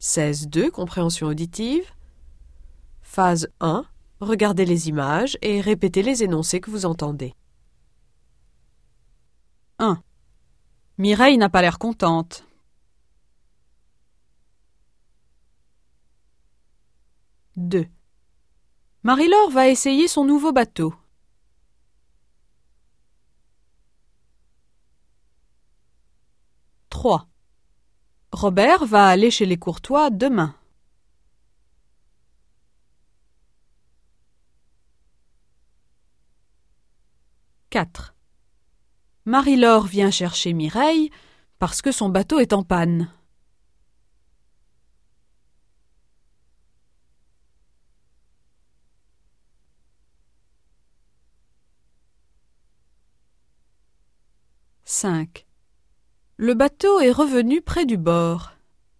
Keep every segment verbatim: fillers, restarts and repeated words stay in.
seize deux, compréhension auditive. Phase un, regardez les images et répétez les énoncés que vous entendez. un. Mireille n'a pas l'air contente. deux. Marie-Laure va essayer son nouveau bateau. trois. Robert va aller chez les Courtois demain. quatre. Marie-Laure vient chercher Mireille parce que son bateau est en panne. cinq. Le bateau est revenu près du bord.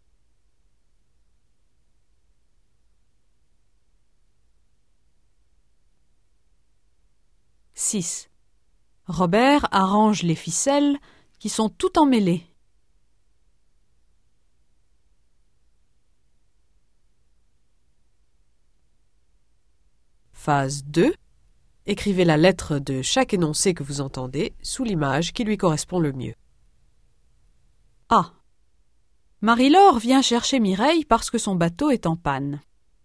six. Robert arrange les ficelles qui sont tout emmêlées. Phase deux. Écrivez la lettre de chaque énoncé que vous entendez sous l'image qui lui correspond le mieux. A. Marie-Laure vient chercher Mireille parce que son bateau est en panne.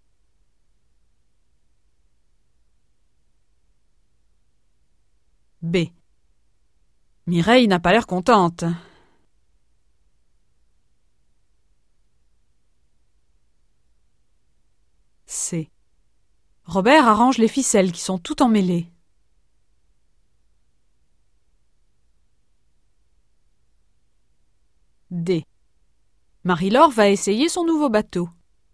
B. Mireille n'a pas l'air contente. C. Robert arrange les ficelles qui sont tout emmêlées. D. Marie-Laure va essayer son nouveau bateau.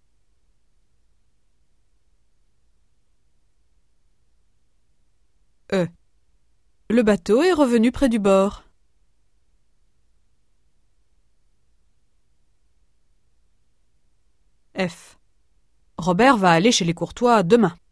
E. Le bateau est revenu près du bord. F. Robert va aller chez les Courtois demain.